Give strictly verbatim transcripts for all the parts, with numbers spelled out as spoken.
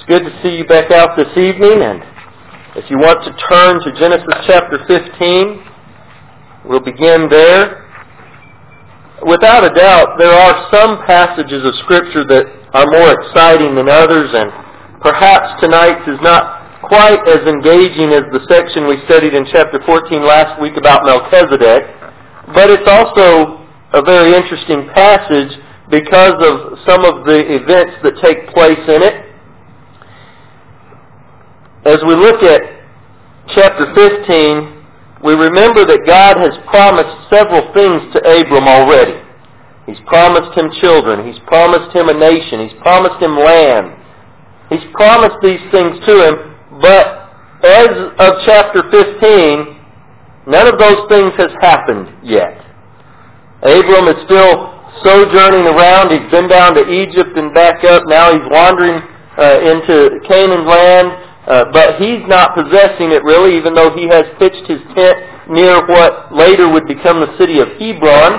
It's good to see you back out this evening, and if you want to turn to Genesis chapter fifteen, we'll begin there. Without a doubt, there are some passages of Scripture that are more exciting than others, and perhaps tonight's is not quite as engaging as the section we studied in chapter fourteen last week about Melchizedek, but it's also a very interesting passage because of some of the events that take place in it. As we look at chapter fifteen, we remember that God has promised several things to Abram already. He's promised him children. He's promised him a nation. He's promised him land. He's promised these things to him, but as of chapter fifteen, none of those things has happened yet. Abram is still sojourning around. He's been down to Egypt and back up. Now he's wandering uh, into Canaan land. Uh, but he's not possessing it really, even though he has pitched his tent near what later would become the city of Hebron.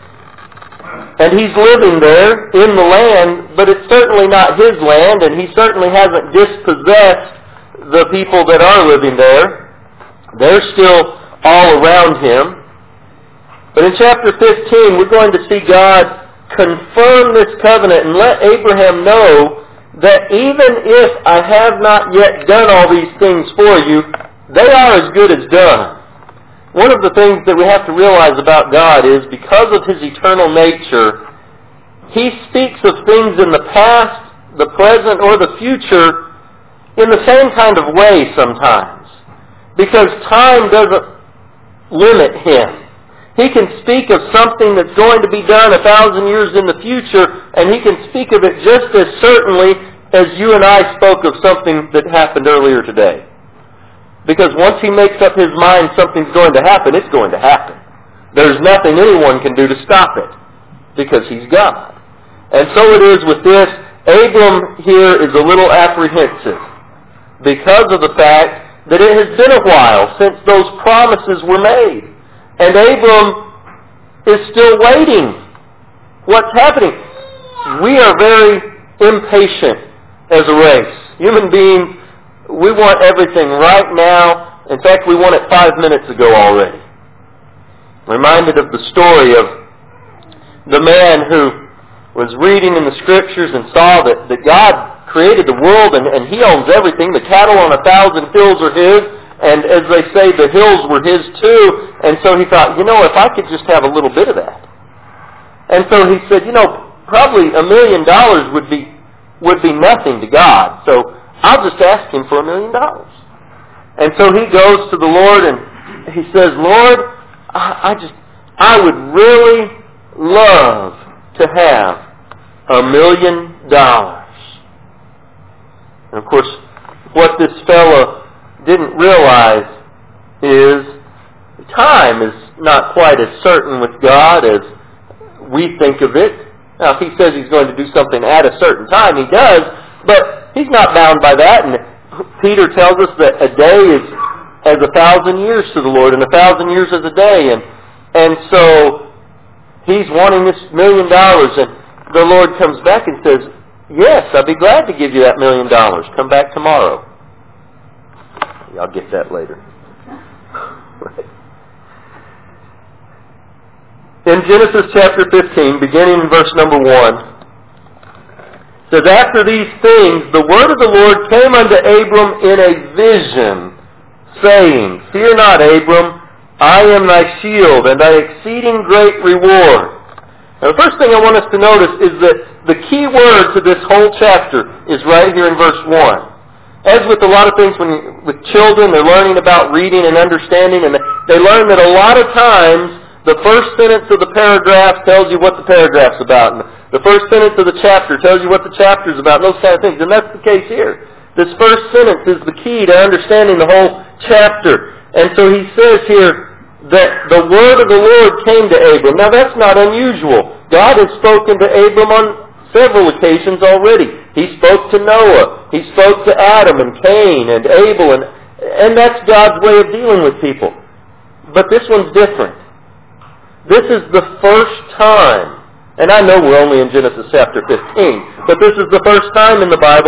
And he's living there in the land, but it's certainly not his land, and he certainly hasn't dispossessed the people that are living there. They're still all around him. But in chapter fifteen, we're going to see God confirm this covenant and let Abraham know that even if I have not yet done all these things for you, they are as good as done. One of the things that we have to realize about God is because of His eternal nature, He speaks of things in the past, the present, or the future in the same kind of way sometimes. Because time doesn't limit Him. He can speak of something that's going to be done a thousand years in the future, and He can speak of it just as certainly as you and I spoke of something that happened earlier today. Because once He makes up His mind something's going to happen, it's going to happen. There's nothing anyone can do to stop it, because He's God. And so it is with this. Abram here is a little apprehensive because of the fact that it has been a while since those promises were made. And Abram is still waiting. What's happening? We are very impatient as a race. Human beings, we want everything right now. In fact, we want it five minutes ago already. Reminded of the story of the man who was reading in the Scriptures and saw that, that God created the world and, and He owns everything. The cattle on a thousand hills are His. And as they say, the hills were His too. And so he thought, you know, if I could just have a little bit of that. And so he said, you know, probably a million dollars would be would be nothing to God. So I'll just ask Him for a million dollars. And so he goes to the Lord and he says, Lord, I, I just, I would really love to have a million dollars. And of course, what this fellow didn't realize is time is not quite as certain with God as we think of it. Now, if He says He's going to do something at a certain time, He does, but He's not bound by that. And Peter tells us that a day is as a thousand years to the Lord, and a thousand years as a day. And and so he's wanting this million dollars, and the Lord comes back and says, yes, I'll be glad to give you that million dollars. Come back tomorrow. I'll get that later. Right. In Genesis chapter fifteen, beginning in verse number one, it says, after these things, the word of the Lord came unto Abram in a vision, saying, fear not, Abram, I am thy shield, and thy exceeding great reward. Now, the first thing I want us to notice is that the key word to this whole chapter is right here in verse one. As with a lot of things when you, with children, they're learning about reading and understanding, and they learn that a lot of times the first sentence of the paragraph tells you what the paragraph's about, and the first sentence of the chapter tells you what the chapter's about, and those kind of things. And that's the case here. This first sentence is the key to understanding the whole chapter. And so he says here that the word of the Lord came to Abram. Now that's not unusual. God has spoken to Abram on several occasions already. He spoke to Noah. He spoke to Adam and Cain and Abel, and, and that's God's way of dealing with people. But this one's different. This is the first time, and I know we're only in Genesis chapter fifteen, but this is the first time in the Bible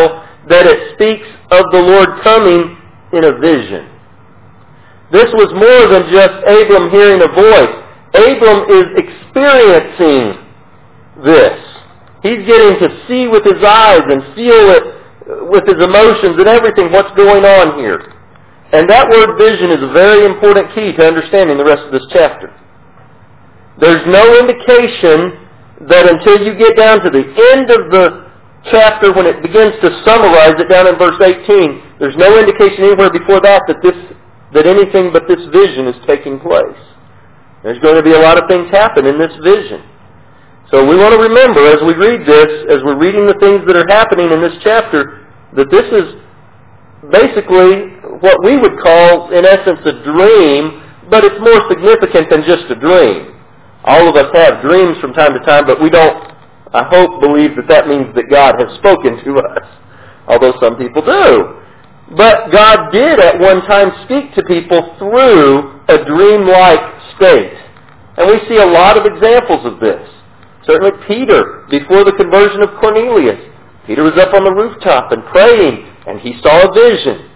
that it speaks of the Lord coming in a vision. This was more than just Abram hearing a voice. Abram is experiencing this. He's getting to see with his eyes and feel it with his emotions and everything what's going on here. And that word vision is a very important key to understanding the rest of this chapter. There's no indication that until you get down to the end of the chapter when it begins to summarize it down in verse eighteen, there's no indication anywhere before that that this that anything but this vision is taking place. There's going to be a lot of things happen in this vision. So we want to remember as we read this, as we're reading the things that are happening in this chapter, that this is basically what we would call, in essence, a dream, but it's more significant than just a dream. All of us have dreams from time to time, but we don't, I hope, believe that that means that God has spoken to us, although some people do. But God did at one time speak to people through a dreamlike state. And we see a lot of examples of this. Certainly Peter, before the conversion of Cornelius, Peter was up on the rooftop and praying, and he saw a vision.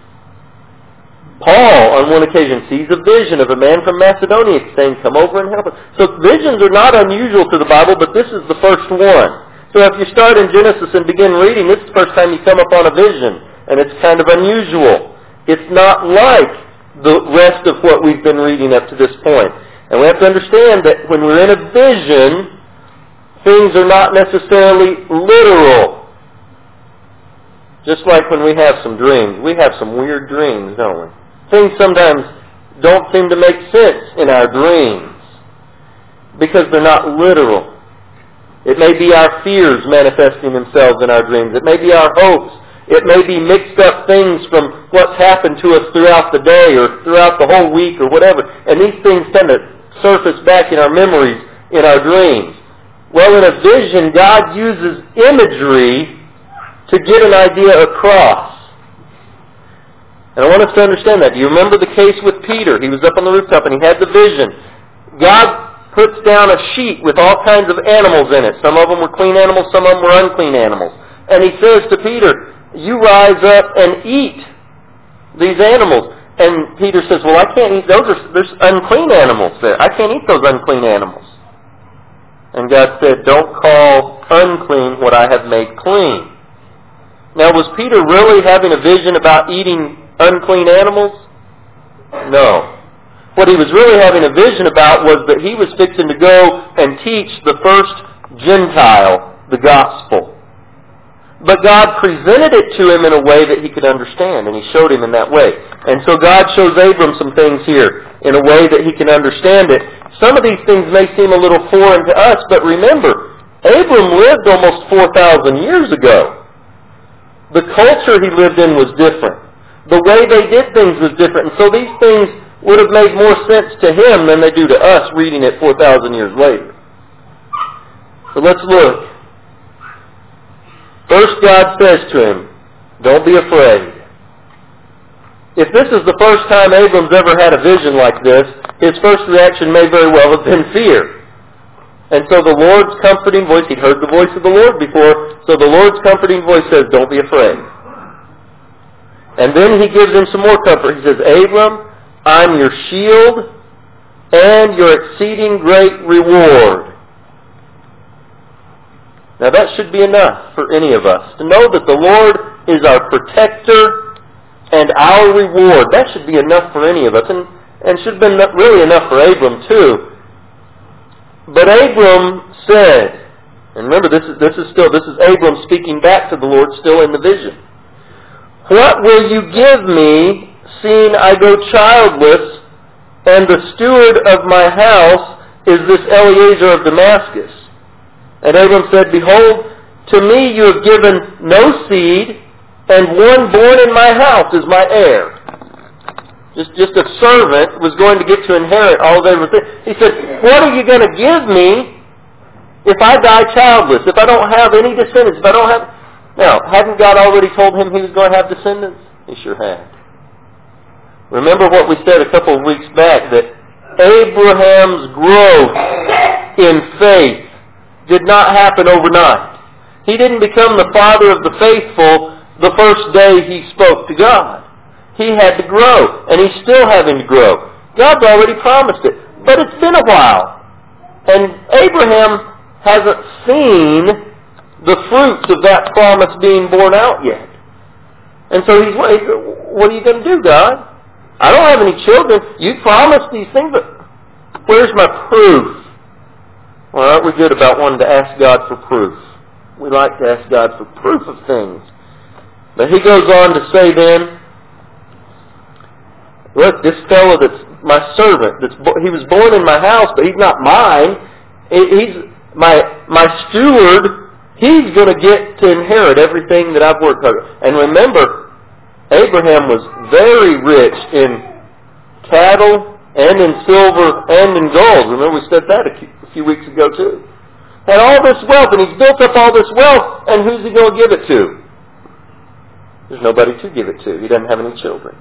Paul, on one occasion, sees a vision of a man from Macedonia saying, come over and help us. So visions are not unusual to the Bible, but this is the first one. So if you start in Genesis and begin reading, this is the first time you come upon a vision, and it's kind of unusual. It's not like the rest of what we've been reading up to this point. And we have to understand that when we're in a vision, things are not necessarily literal. Just like when we have some dreams. We have some weird dreams, don't we? Things sometimes don't seem to make sense in our dreams because they're not literal. It may be our fears manifesting themselves in our dreams. It may be our hopes. It may be mixed up things from what's happened to us throughout the day or throughout the whole week or whatever. And these things tend to surface back in our memories, in our dreams. Well, in a vision, God uses imagery to get an idea across. And I want us to understand that. Do you remember the case with Peter? He was up on the rooftop and he had the vision. God puts down a sheet with all kinds of animals in it. Some of them were clean animals, some of them were unclean animals. And he says to Peter, you rise up and eat these animals. And Peter says, well, I can't eat those. There's unclean animals there. I can't eat those unclean animals. And God said, don't call unclean what I have made clean. Now, was Peter really having a vision about eating unclean animals? No. What he was really having a vision about was that he was fixing to go and teach the first Gentile the gospel. But God presented it to him in a way that he could understand, and he showed him in that way. And so God shows Abram some things here in a way that he can understand it. Some of these things may seem a little foreign to us, but remember, Abram lived almost four thousand years ago. The culture he lived in was different. The way they did things was different. And so these things would have made more sense to him than they do to us reading it four thousand years later. So let's look. First, God says to him, don't be afraid. If this is the first time Abram's ever had a vision like this, his first reaction may very well have been fear. And so the Lord's comforting voice, he'd heard the voice of the Lord before, so the Lord's comforting voice says, don't be afraid. And then he gives him some more comfort. He says, Abram, I'm your shield and your exceeding great reward. Now that should be enough for any of us to know that the Lord is our protector and our reward. That should be enough for any of us, and, and should have been really enough for Abram too. But Abram said, and remember this is this is still this is Abram speaking back to the Lord, still in the vision. What will you give me, seeing I go childless, and the steward of my house is this Eliezer of Damascus? And Abram said, behold, to me you have given no seed, and one born in my house is my heir. Just, just a servant was going to get to inherit all of everything. He said, what are you going to give me if I die childless, if I don't have any descendants, if I don't have... Now, hadn't God already told him he was going to have descendants? He sure had. Remember what we said a couple of weeks back, that Abraham's growth in faith did not happen overnight. He didn't become the father of the faithful the first day he spoke to God. He had to grow, and he's still having to grow. God's already promised it, but it's been a while. And Abraham hasn't seen the fruits of that promise being borne out yet. And so he's, what are you going to do, God? I don't have any children. You promised these things, but where's my proof? Well, aren't we good about wanting to ask God for proof? We like to ask God for proof of things. But he goes on to say then, look, this fellow that's my servant, that's he was born in my house, but he's not mine. He's my my steward. He's going to get to inherit everything that I've worked hard. And remember, Abraham was very rich in cattle and in silver and in gold. Remember we said that a few weeks ago too. Had all this wealth, and he's built up all this wealth, and who's he going to give it to? There's nobody to give it to. He doesn't have any children.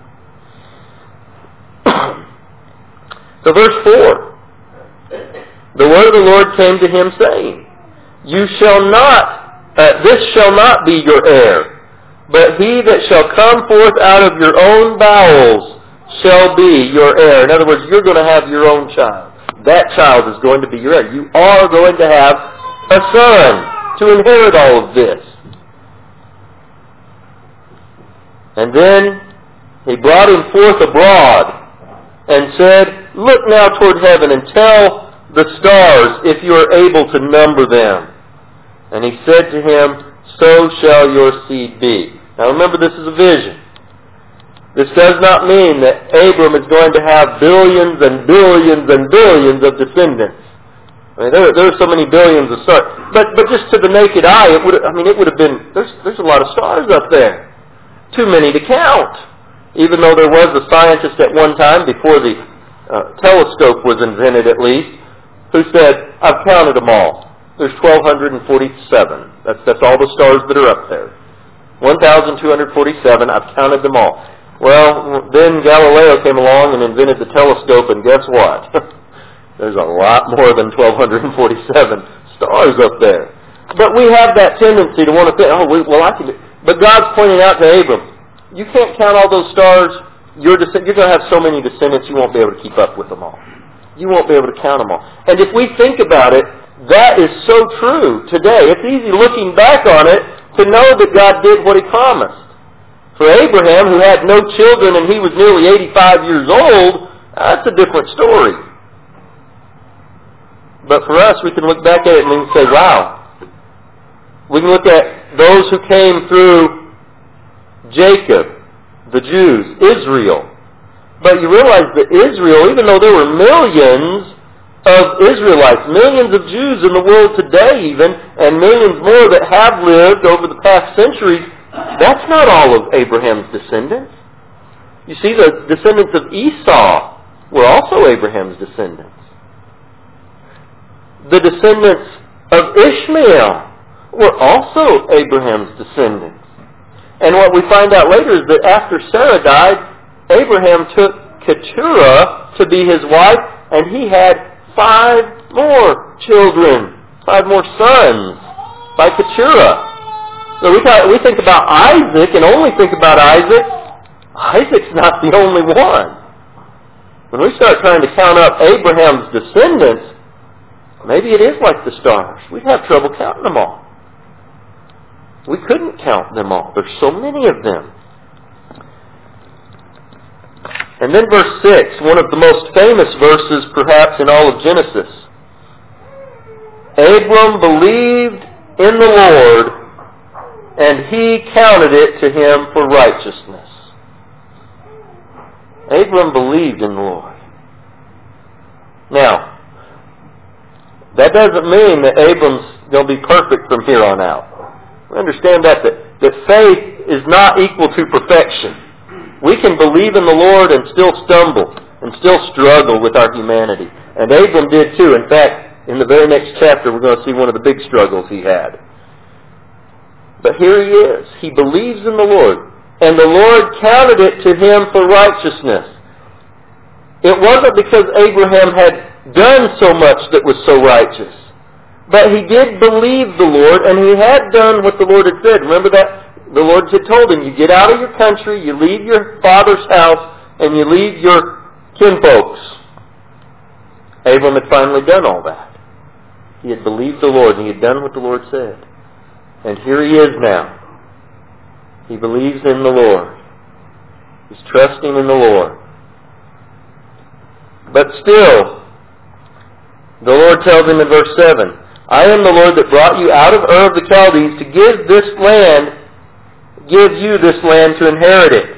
So verse four. The word of the Lord came to him saying, You shall not, uh, this shall not be your heir, but he that shall come forth out of your own bowels shall be your heir. In other words, you're going to have your own child. That child is going to be your heir. You are going to have a son to inherit all of this. And then he brought him forth abroad and said, Look now toward heaven and tell the stars if you are able to number them. And he said to him, So shall your seed be. Now remember, this is a vision. This does not mean that Abram is going to have billions and billions and billions of descendants. I mean, there, there are so many billions of stars. But but just to the naked eye, it would I mean, it would have been, there's, there's a lot of stars up there. Too many to count. Even though there was a scientist at one time, before the uh, telescope was invented at least, who said, I've counted them all. There's one thousand two hundred forty-seven. That's, that's all the stars that are up there. one thousand two hundred forty-seven, I've counted them all. Well, then Galileo came along and invented the telescope, and guess what? There's a lot more than one thousand two hundred forty-seven stars up there. But we have that tendency to want to think, oh, well, I can do. But God's pointing out to Abram, you can't count all those stars. You're, descend- you're going to have so many descendants, you won't be able to keep up with them all. You won't be able to count them all. And if we think about it, that is so true today. It's easy looking back on it to know that God did what He promised. For Abraham, who had no children and he was nearly eighty-five years old, that's a different story. But for us, we can look back at it and we can say, wow. We can look at those who came through Jacob, the Jews, Israel. But you realize that Israel, even though there were millions of Israelites, millions of Jews in the world today even, and millions more that have lived over the past centuries, that's not all of Abraham's descendants. You see, the descendants of Esau were also Abraham's descendants. The descendants of Ishmael were also Abraham's descendants. And what we find out later is that after Sarah died, Abraham took Keturah to be his wife, and he had five more children, five more sons by Keturah. So we, th- we think about Isaac and only think about Isaac. Isaac's not the only one. When we start trying to count up Abraham's descendants, maybe it is like the stars. We'd have trouble counting them all. We couldn't count them all. There's so many of them. And then verse six, one of the most famous verses perhaps in all of Genesis. Abram believed in the Lord, and He counted it to him for righteousness. Abram believed in the Lord. Now, that doesn't mean that Abram's going to be perfect from here on out. We understand that, that, that faith is not equal to perfection. We can believe in the Lord and still stumble and still struggle with our humanity. And Abram did too. In fact, in the very next chapter, we're going to see one of the big struggles he had. But here he is. He believes in the Lord. And the Lord counted it to him for righteousness. It wasn't because Abraham had done so much that was so righteous. But he did believe the Lord, and he had done what the Lord had said. Remember that? the Lord had told him, you get out of your country, you leave your father's house, and you leave your kinfolks. Abram had finally done all that. He had believed the Lord, and he had done what the Lord said. And here he is now. He believes in the Lord. He's trusting in the Lord. But still, the Lord tells him in verse seven, I am the Lord that brought you out of Ur of the Chaldees to give this land, give you this land to inherit it.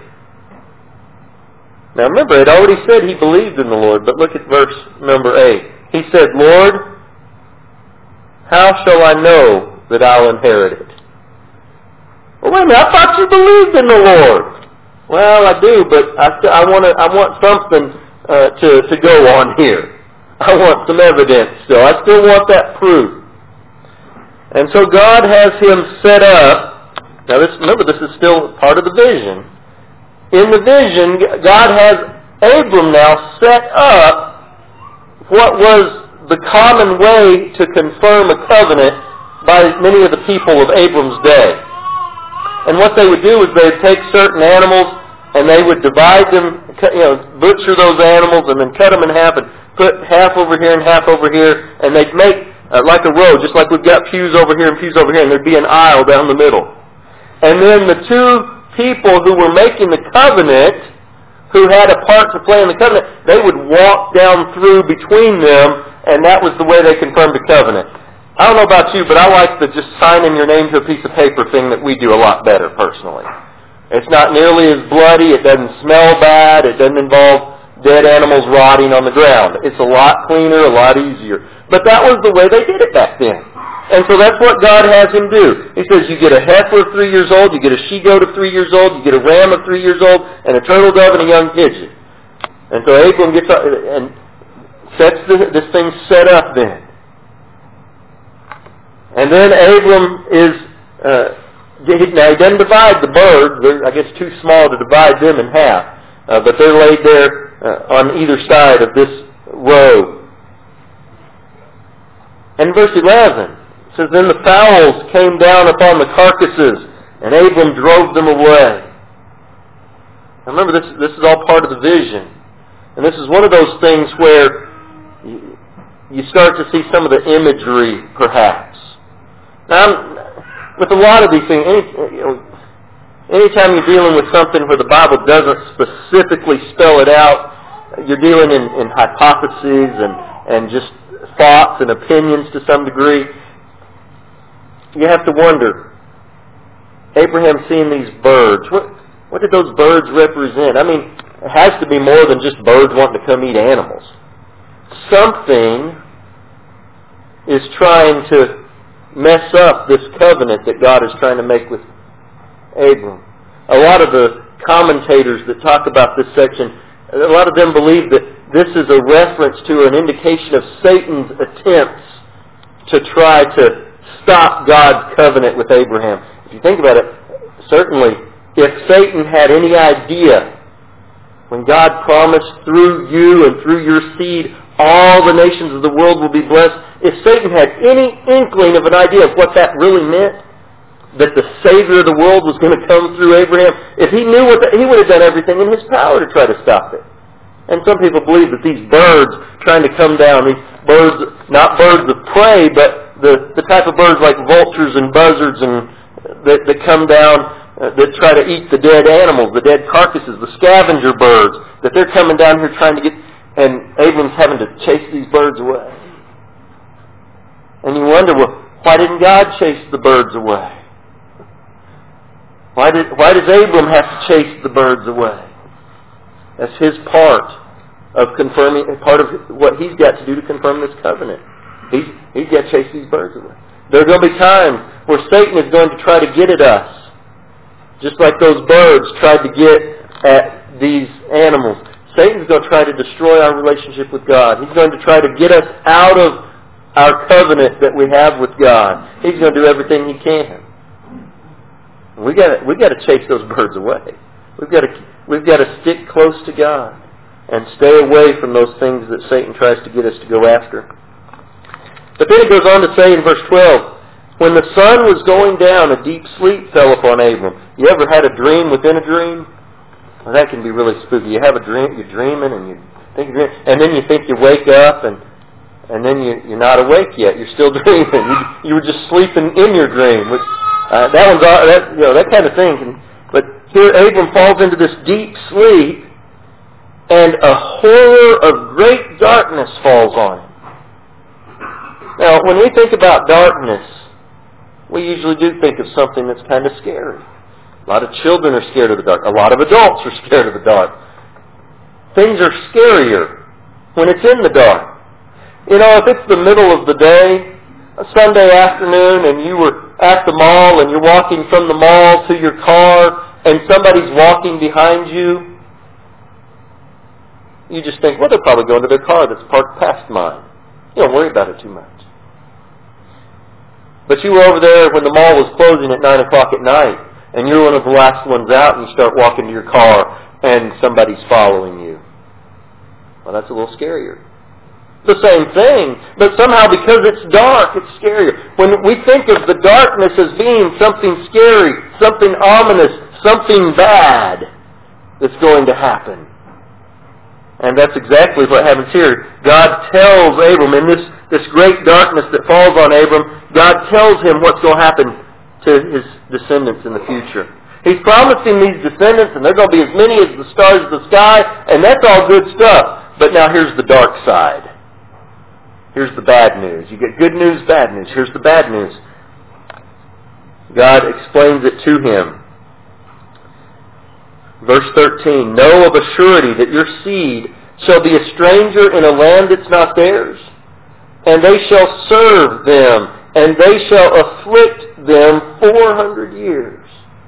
Now remember, it already said he believed in the Lord, but look at verse number eight. He said, Lord, how shall I know that I'll inherit it? Well, wait a minute, I thought you believed in the Lord. Well, I do, but I, st- I, wanna, I want something uh, to, to go on here. I want some evidence still. I still want that proof. And so God has him set up. Now this, remember, this is still part of the vision. In the vision, God has Abram now set up what was the common way to confirm a covenant by many of the people of Abram's day. And what they would do is they would take certain animals and they would divide them, you know, butcher those animals and then cut them in half and put half over here and half over here, and they'd make uh, like a row, just like we've got pews over here and pews over here, and there'd be an aisle down the middle. And then the two people who were making the covenant, who had a part to play in the covenant, they would walk down through between them, and that was the way they confirmed the covenant. I don't know about you, but I like the just signing your name to a piece of paper thing that we do a lot better, personally. It's not nearly as bloody, it doesn't smell bad, it doesn't involve dead animals rotting on the ground. It's a lot cleaner, a lot easier. But that was the way they did it back then. And so that's what God has him do. He says you get a heifer of three years old, you get a she-goat of three years old, you get a ram of three years old, and a turtle dove and a young pigeon. And so Abram gets up and sets the, this thing set up then. And then Abram is, uh, now he doesn't divide the birds. They're, I guess, too small to divide them in half. Uh, but they're laid there uh, on either side of this row. And verse eleven says, Then the fowls came down upon the carcasses, and Abram drove them away. Now remember, this, this is all part of the vision. And this is one of those things where you, you start to see some of the imagery, perhaps. Now, with a lot of these things, any, you know, anytime you're dealing with something where the Bible doesn't specifically spell it out, you're dealing in, in hypotheses and, and just thoughts and opinions to some degree. You have to wonder, Abraham seeing these birds, what, what did those birds represent? I mean, it has to be more than just birds wanting to come eat animals. Something is trying to mess up this covenant that God is trying to make with Abram. A lot of the commentators that talk about this section, a lot of them believe that this is a reference to an indication of Satan's attempts to try to stop God's covenant with Abraham. If you think about it, certainly if Satan had any idea when God promised through you and through your seed all the nations of the world will be blessed, if Satan had any inkling of an idea of what that really meant, that the Savior of the world was going to come through Abraham, if he knew what that, he would have done everything in his power to try to stop it. And some people believe that these birds trying to come down, these birds, not birds of prey, but the, the type of birds like vultures and buzzards and that, that come down, uh, that try to eat the dead animals, the dead carcasses, the scavenger birds, that they're coming down here trying to get, and Abram's having to chase these birds away. And you wonder, well, why didn't God chase the birds away? Why did why does Abram have to chase the birds away? That's his part of confirming, part of what he's got to do to confirm this covenant. He's, he's got to chase these birds away. There are going to be times where Satan is going to try to get at us, just like those birds tried to get at these animals. Satan's going to try to destroy our relationship with God. He's going to try to get us out of our covenant that we have with God. He's going to do everything he can. We got we got to chase those birds away. We've got to we've got to stick close to God and stay away from those things that Satan tries to get us to go after. But then it goes on to say in verse twelve, When the sun was going down, a deep sleep fell upon Abram. You ever had a dream within a dream? Well, that can be really spooky. You have a dream, you're dreaming, and you think you're dreaming, and then you think you wake up, and and then you, you're not awake yet. You're still dreaming. You, you were just sleeping in your dream. Which, uh, that one's all, that you know that kind of thing. Can, but here Abram falls into this deep sleep, and a horror of great darkness falls on him. Now, when we think about darkness, we usually do think of something that's kind of scary. A lot of children are scared of the dark. A lot of adults are scared of the dark. Things are scarier when it's in the dark. You know, if it's the middle of the day, a Sunday afternoon, and you were at the mall and you're walking from the mall to your car and somebody's walking behind you, you just think, well, they're probably going to their car that's parked past mine. You don't worry about it too much. But you were over there when the mall was closing at nine o'clock at night, and you're one of the last ones out, and you start walking to your car, and somebody's following you. Well, that's a little scarier. The same thing, but somehow because it's dark, it's scarier. When we think of the darkness as being something scary, something ominous, something bad that's going to happen. And that's exactly what happens here. God tells Abram, in this, this great darkness that falls on Abram, God tells him what's going to happen to his descendants in the future. He's promised him these descendants, and they're going to be as many as the stars of the sky, and that's all good stuff. But now here's the dark side. Here's the bad news. You get good news, bad news. Here's the bad news. God explains it to him. Verse thirteen, know of a surety that your seed shall be a stranger in a land that's not theirs, and they shall serve them, and they shall afflict them four hundred years.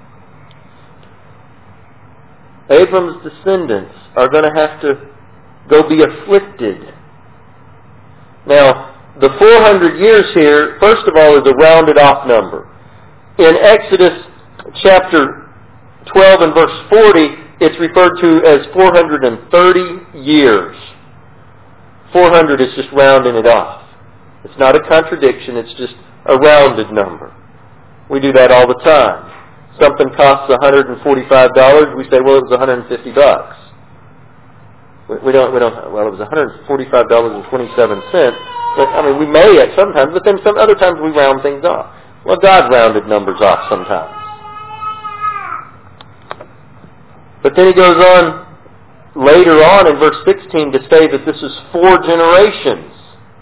Abram's descendants are going to have to go be afflicted. Now, the four hundred years here, first of all, is a rounded off number. In Exodus chapter twelve and verse forty, it's referred to as four hundred thirty years. four hundred is just rounding it off. It's not a contradiction, it's just a rounded number. We do that all the time. Something costs one hundred forty-five dollars, we say, well, it was one hundred fifty bucks. We don't, we don't, well, it was one hundred forty-five dollars and twenty-seven cents. But, I mean, we may at sometimes, but then some other times we round things off. Well, God rounded numbers off sometimes. But then he goes on later on in verse sixteen to say that this is four generations.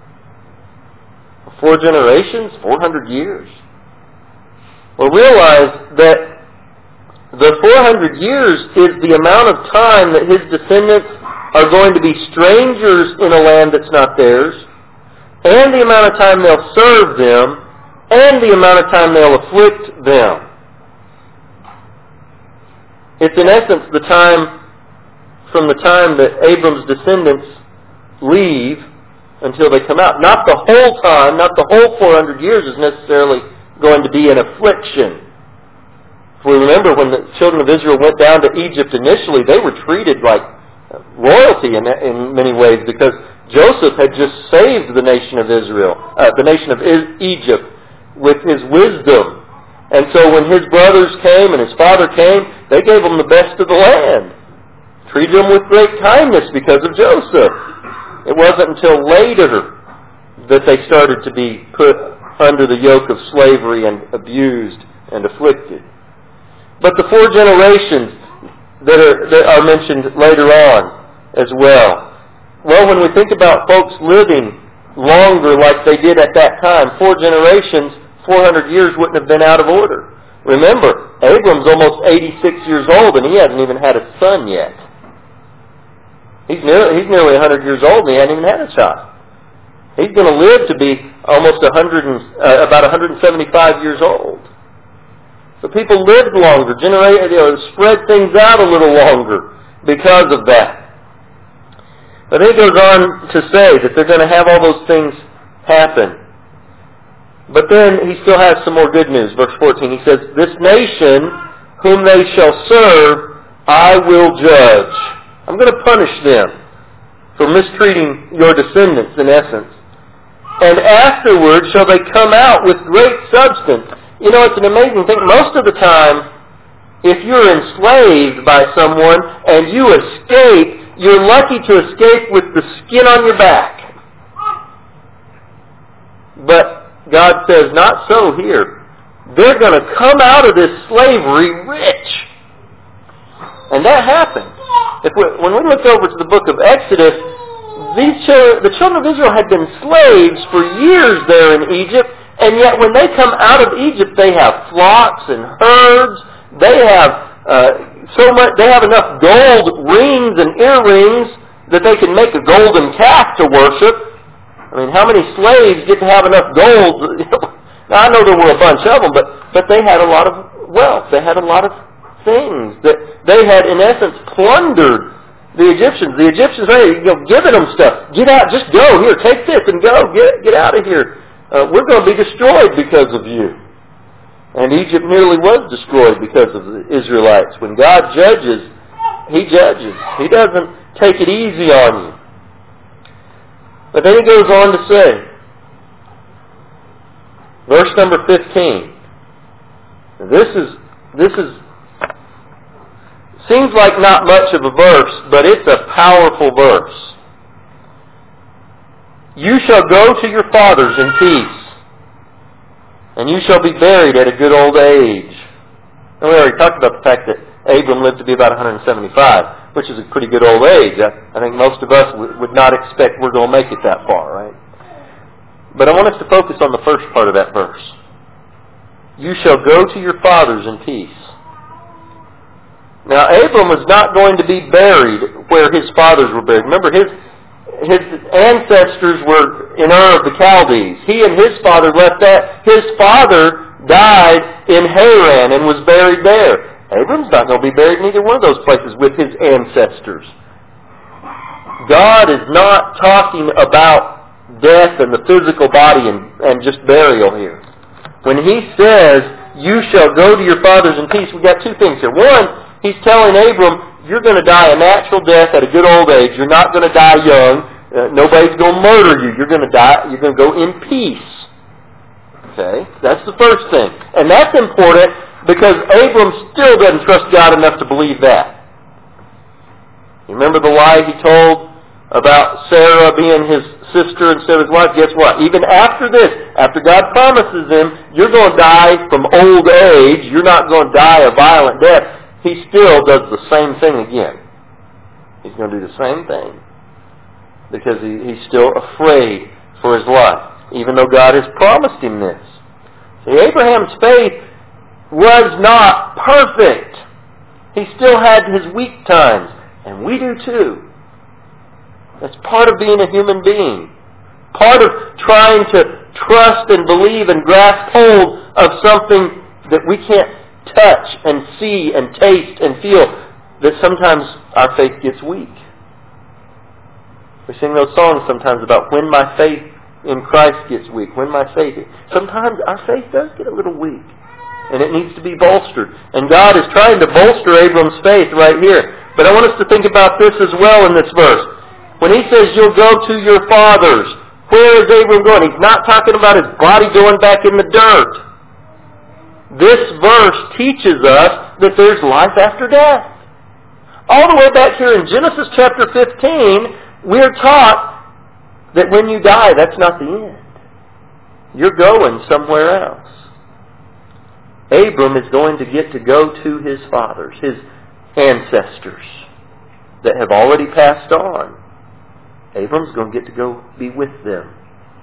Four generations? four hundred years? Well, realize that the four hundred years is the amount of time that his descendants are going to be strangers in a land that's not theirs, and the amount of time they'll serve them, and the amount of time they'll afflict them. It's in essence the time from the time that Abram's descendants leave until they come out. Not the whole time, not the whole four hundred years is necessarily going to be an affliction. If we remember when the children of Israel went down to Egypt initially, they were treated like royalty in, in many ways because Joseph had just saved the nation of Israel, uh, the nation of Egypt, with his wisdom. And so when his brothers came and his father came, they gave him the best of the land. Treated him with great kindness because of Joseph. It wasn't until later that they started to be put under the yoke of slavery and abused and afflicted. But the four generations that are, that are mentioned later on as well. Well, when we think about folks living longer like they did at that time, four generations, four hundred years wouldn't have been out of order. Remember, Abram's almost eighty-six years old and he hasn't even had a son yet. He's nearly, he's nearly one hundred years old and he hasn't even had a child. He's going to live to be almost one hundred, uh, about one hundred seventy-five years old. So people lived longer, generate, you know, spread things out a little longer because of that. But then it goes on to say that they're going to have all those things happen. But then he still has some more good news. Verse fourteen, he says, this nation whom they shall serve, I will judge. I'm going to punish them for mistreating your descendants, in essence. and afterward shall they come out with great substance. You know, it's an amazing thing. Most of the time, if you're enslaved by someone and you escape, you're lucky to escape with the skin on your back. But God says, not so here. They're going to come out of this slavery rich. And that happened. If we, when we look over to the book of Exodus, these children, the children of Israel had been slaves for years there in Egypt, and yet when they come out of Egypt, they have flocks and herds. They have uh, so much. They have enough gold rings and earrings that they can make a golden calf to worship. I mean, how many slaves get to have enough gold? Now, I know there were a bunch of them, but but they had a lot of wealth. They had a lot of things that they had, in essence, plundered the Egyptians. The Egyptians, hey, you know, giving them stuff. Get out, just go. Here, take this and go. Get, get out of here. Uh, we're going to be destroyed because of you. And Egypt nearly was destroyed because of the Israelites. When God judges, He judges. He doesn't take it easy on you. But then He goes on to say, verse number fifteen. This is, this is, seems like not much of a verse, but it's a powerful verse. You shall go to your fathers in peace, and you shall be buried at a good old age. And we already talked about the fact that Abram lived to be about one hundred seventy-five, which is a pretty good old age. I, I think most of us w- would not expect we're going to make it that far, right? But I want us to focus on the first part of that verse. You shall go to your fathers in peace. Now, Abram was not going to be buried where his fathers were buried. Remember, his his ancestors were in Ur of the Chaldees. He and his father left that. His father died in Haran and was buried there. Abram's not going to be buried in either one of those places with his ancestors. God is not talking about death and the physical body and, and just burial here. When He says, you shall go to your fathers in peace, we've got two things here. One, He's telling Abram, you're going to die a natural death at a good old age. You're not going to die young. Uh, nobody's going to murder you. You're going to die. You're going to go in peace. Okay? That's the first thing. And that's important because Abram still doesn't trust God enough to believe that. You remember the lie he told about Sarah being his sister instead of his wife? Guess what? Even after this, after God promises him, you're going to die from old age. You're not going to die a violent death. He still does the same thing again. He's going to do the same thing because he, he's still afraid for his life, even though God has promised him this. See, Abraham's faith was not perfect. He still had his weak times, and we do too. That's part of being a human being. Part of trying to trust and believe and grasp hold of something that we can't touch and see and taste and feel, that sometimes our faith gets weak. We sing those songs sometimes about when my faith in Christ gets weak, when my faith... Sometimes our faith does get a little weak, and it needs to be bolstered. And God is trying to bolster Abram's faith right here. But I want us to think about this as well in this verse. When He says, you'll go to your fathers, where is Abram going? He's not talking about his body going back in the dirt. This verse teaches us that there's life after death. All the way back here in Genesis chapter fifteen, we're taught that when you die, that's not the end. You're going somewhere else. Abram is going to get to go to his fathers, his ancestors that have already passed on. Abram's going to get to go be with them.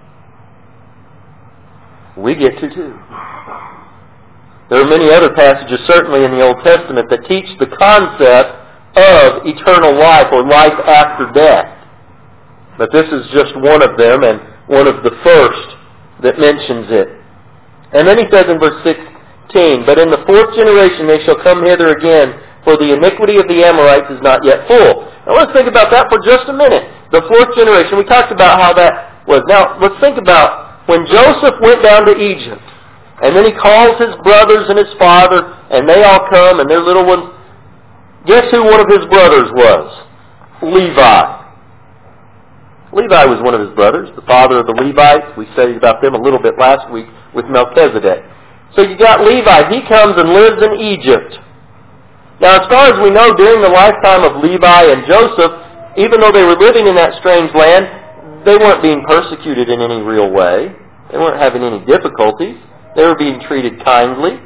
We get to too. There are many other passages, certainly in the Old Testament, that teach the concept of eternal life or life after death. But this is just one of them and one of the first that mentions it. And then he says in verse sixteen, but in the fourth generation they shall come hither again, for the iniquity of the Amorites is not yet full. Now let's think about that for just a minute. The fourth generation, we talked about how that was. Now let's think about when Joseph went down to Egypt. And then he calls his brothers and his father, and they all come, and their little ones. Guess who one of his brothers was? Levi. Levi was one of his brothers, the father of the Levites. We studied about them a little bit last week with Melchizedek. So you got Levi. He comes and lives in Egypt. Now, as far as we know, during the lifetime of Levi and Joseph, even though they were living in that strange land, they weren't being persecuted in any real way. They weren't having any difficulties. They were being treated kindly.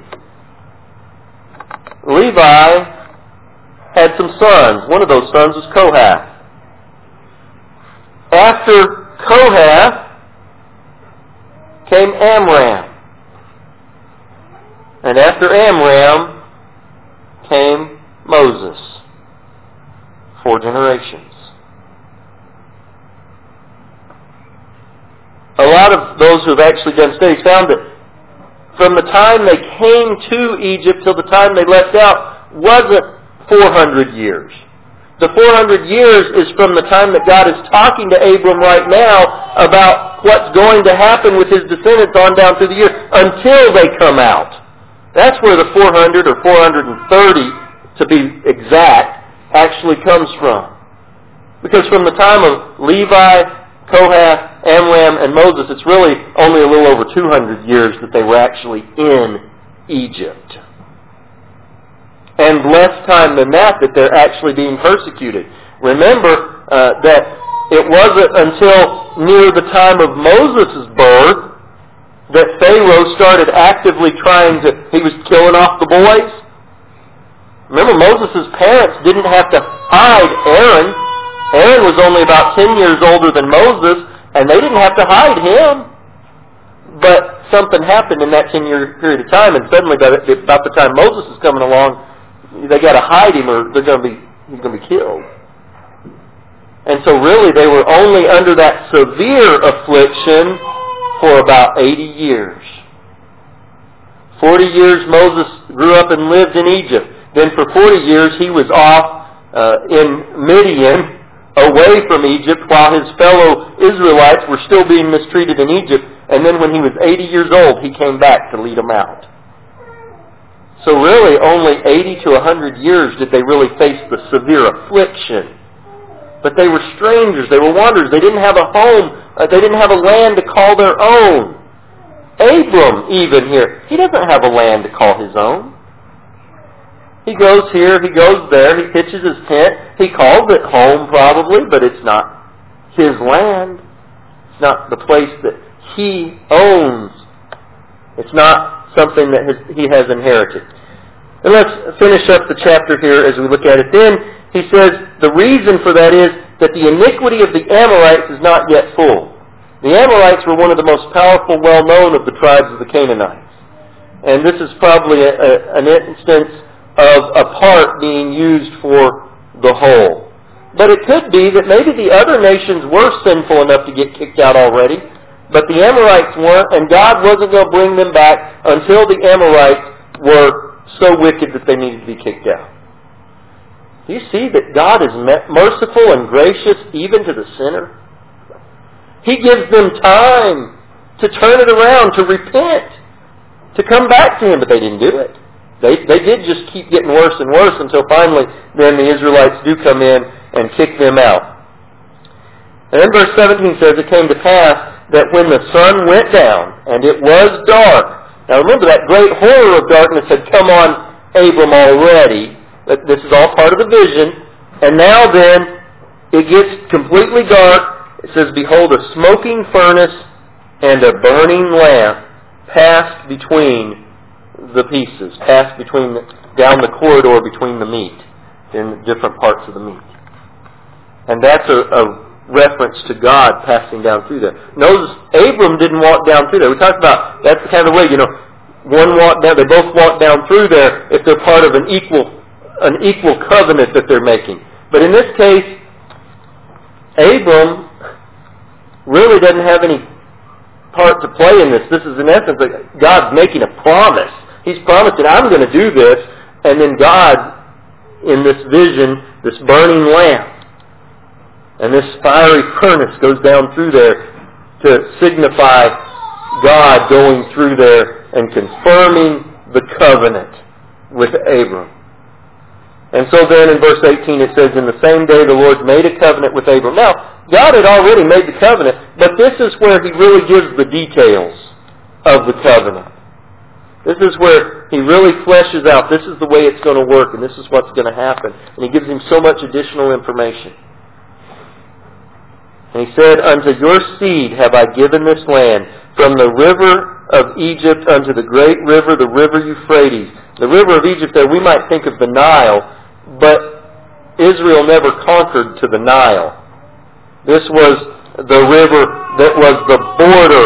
Levi had some sons. One of those sons was Kohath. After Kohath came Amram. And after Amram came Moses. Four generations. A lot of those who have actually done studies found that from the time they came to Egypt till the time they left out wasn't four hundred years. The four hundred years is from the time that God is talking to Abram right now about what's going to happen with his descendants on down through the years until they come out. That's where the four hundred or four hundred thirty, to be exact, actually comes from. Because from the time of Levi, Kohath, Amram, and Moses, it's really only a little over two hundred years that they were actually in Egypt. And less time than that that they're actually being persecuted. Remember uh, that it wasn't until near the time of Moses' birth that Pharaoh started actively trying to, he was killing off the boys. Remember, Moses' parents didn't have to hide Aaron. Aaron was only about ten years older than Moses, and they didn't have to hide him. But something happened in that ten-year period of time, and suddenly by the, about the time Moses is coming along, they got to hide him, or they're going to be he's going to be killed. And so, really, they were only under that severe affliction for about eighty years. Forty years Moses grew up and lived in Egypt. Then for forty years he was off uh, in Midian, away from Egypt, while his fellow Israelites were still being mistreated in Egypt. And then when he was eighty years old, he came back to lead them out. So really, only eighty to one hundred years did they really face the severe affliction. But they were strangers. They were wanderers. They didn't have a home. Uh, they didn't have a land to call their own. Abram, even here, he doesn't have a land to call his own. He goes here, he goes there, he pitches his tent. He calls it home probably, but it's not his land. It's not the place that he owns. It's not something that has, he has inherited. And let's finish up the chapter here as we look at it. Then he says the reason for that is that the iniquity of the Amorites is not yet full. The Amorites were one of the most powerful, well-known of the tribes of the Canaanites. And this is probably a, a, an instance of a part being used for the whole. But it could be that maybe the other nations were sinful enough to get kicked out already, but the Amorites weren't, and God wasn't going to bring them back until the Amorites were so wicked that they needed to be kicked out. Do you see that God is merciful and gracious even to the sinner? He gives them time to turn it around, to repent, to come back to Him, but they didn't do it. They they did just keep getting worse and worse until finally then the Israelites do come in and kick them out. And then verse seventeen says, it came to pass that when the sun went down and it was dark. Now remember, that great horror of darkness had come on Abram already. But this is all part of the vision. And now then, it gets completely dark. It says, behold, a smoking furnace and a burning lamp passed between the pieces, passed between the, down the corridor between the meat, in different parts of the meat. And that's a, a reference to God passing down through there. Notice Abram didn't walk down through there. We talked about that's the kind of way, you know, one walked down, they both walk down through there if they're part of an equal an equal covenant that they're making. But in this case, Abram really doesn't have any part to play in this. This is in essence like God's making a promise. He's promising, I'm going to do this, and then God, in this vision, this burning lamp, and this fiery furnace goes down through there to signify God going through there and confirming the covenant with Abram. And so then in verse eighteen it says, in the same day the Lord made a covenant with Abram. Now, God had already made the covenant, but this is where He really gives the details of the covenant. This is where He really fleshes out, this is the way it's going to work, and this is what's going to happen. And He gives him so much additional information. And He said, unto your seed have I given this land, from the river of Egypt unto the great river, the river Euphrates. The river of Egypt there, we might think of the Nile, but Israel never conquered to the Nile. This was the river that was the border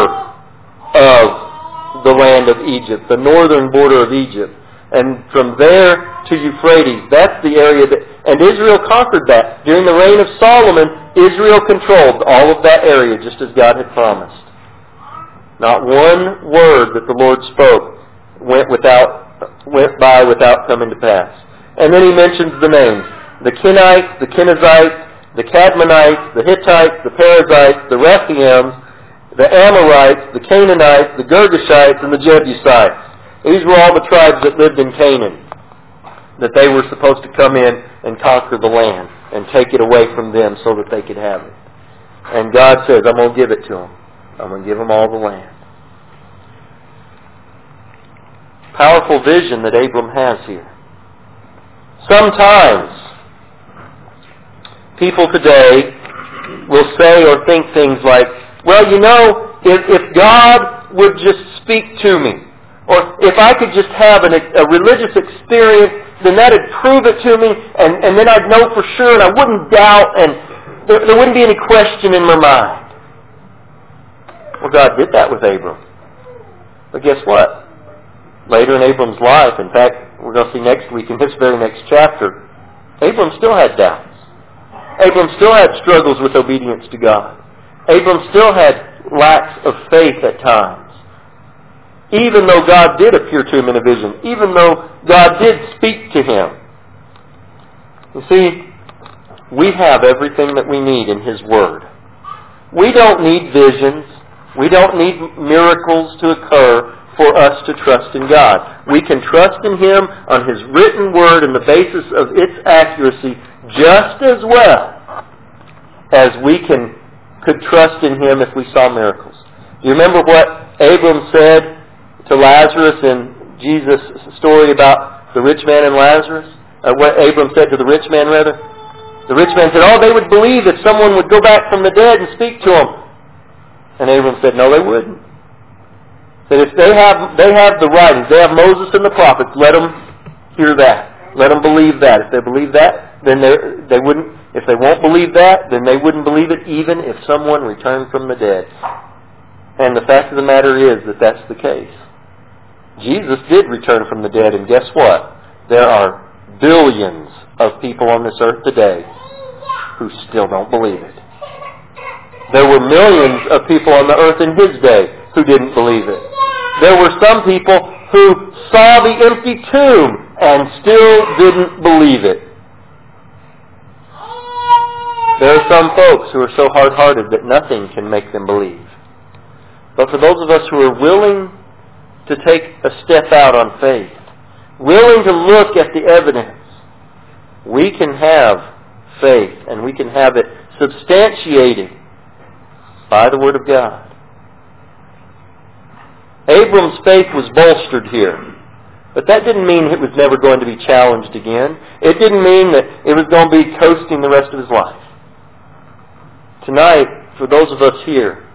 of the land of Egypt, the northern border of Egypt. And from there to Euphrates, that's the area that... And Israel conquered that. During the reign of Solomon, Israel controlled all of that area, just as God had promised. Not one word that the Lord spoke went without went by without coming to pass. And then He mentions the names. The Kenites, the Kenizzites, the Cadmonites, the Hittites, the Perizzites, the Rephaims, the Amorites, the Canaanites, the Girgashites, and the Jebusites. These were all the tribes that lived in Canaan, that they were supposed to come in and conquer the land and take it away from them so that they could have it. And God says, I'm going to give it to them. I'm going to give them all the land. Powerful vision that Abram has here. Sometimes people today will say or think things like, well, you know, if, if God would just speak to me, or if I could just have an, a religious experience, then that would prove it to me, and, and then I'd know for sure, and I wouldn't doubt, and there, there wouldn't be any question in my mind. Well, God did that with Abram. But guess what? Later in Abram's life, in fact, we're going to see next week in this very next chapter, Abram still had doubts. Abram still had struggles with obedience to God. Abram still had lacks of faith at times. Even though God did appear to him in a vision, even though God did speak to him. You see, we have everything that we need in His Word. We don't need visions. We don't need miracles to occur for us to trust in God. We can trust in Him on His written Word and the basis of its accuracy just as well as we can could trust in Him if we saw miracles. Do you remember what Abram said to Lazarus in Jesus' story about the rich man and Lazarus? Uh, what Abram said to the rich man, rather? The rich man said, oh, they would believe if someone would go back from the dead and speak to them. And Abram said, no, they wouldn't. That if they have they have the writings, they have Moses and the prophets, let them hear that. Let them believe that. If they believe that, then they they wouldn't. If they won't believe that, then they wouldn't believe it even if someone returned from the dead. And the fact of the matter is that that's the case. Jesus did return from the dead, and guess what? There are billions of people on this earth today who still don't believe it. There were millions of people on the earth in His day who didn't believe it. There were some people who saw the empty tomb and still didn't believe it. There are some folks who are so hard-hearted that nothing can make them believe. But for those of us who are willing to take a step out on faith, willing to look at the evidence, we can have faith, and we can have it substantiated by the Word of God. Abram's faith was bolstered here. But that didn't mean it was never going to be challenged again. It didn't mean that it was going to be coasting the rest of his life. Tonight, for those of us here,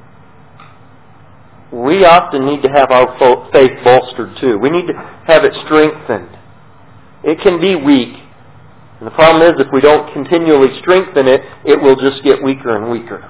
we often need to have our faith bolstered too. We need to have it strengthened. It can be weak. And the problem is if we don't continually strengthen it, it will just get weaker and weaker.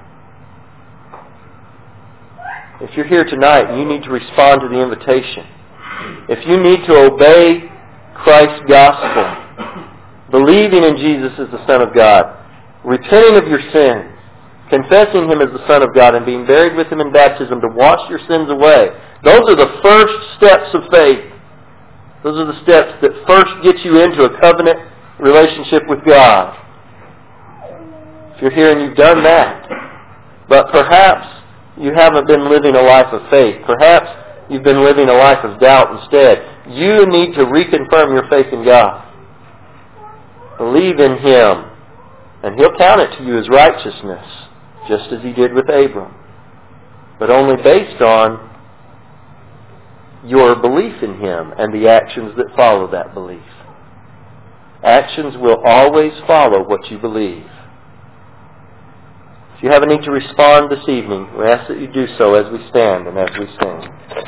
If you're here tonight and you need to respond to the invitation, if you need to obey Christ's gospel, believing in Jesus as the Son of God, repenting of your sins, confessing Him as the Son of God, and being buried with Him in baptism to wash your sins away, those are the first steps of faith. Those are the steps that first get you into a covenant relationship with God. If you're here and you've done that, but perhaps you haven't been living a life of faith. Perhaps you've been living a life of doubt instead. You need to reconfirm your faith in God. Believe in Him, and He'll count it to you as righteousness, just as He did with Abram. But only based on your belief in Him and the actions that follow that belief. Actions will always follow what you believe. If you have a need to respond this evening, we ask that you do so as we stand and as we sing.